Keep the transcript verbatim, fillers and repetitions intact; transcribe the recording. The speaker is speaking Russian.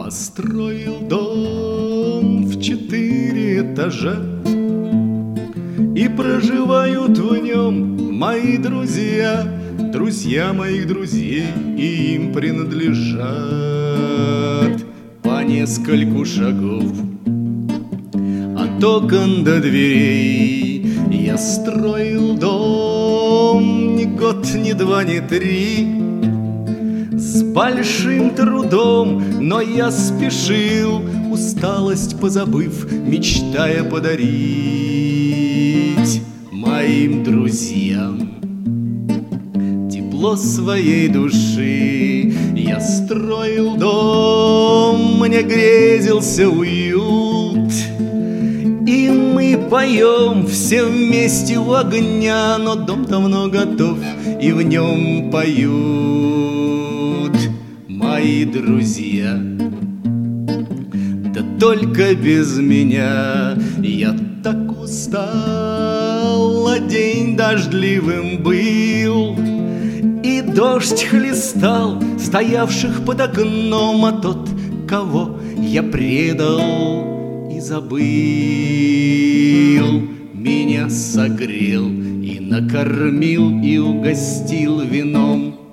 Построил дом в четыре этажа, и проживают в нем мои друзья, друзья моих друзей, и им принадлежат по нескольку шагов от окон до дверей. Я строил дом ни год, ни два, ни три, с большим трудом, но я спешил, усталость позабыв, мечтая подарить моим друзьям тепло своей души. Я строил дом, мне грезился уют, и мы поем все вместе у огня, но дом давно готов, и в нем поют мои друзья. Да только без меня. Я так устал, а день дождливым был, и дождь хлестал стоявших под окном, а тот, кого я предал и забыл, меня согрел и накормил, и угостил вином.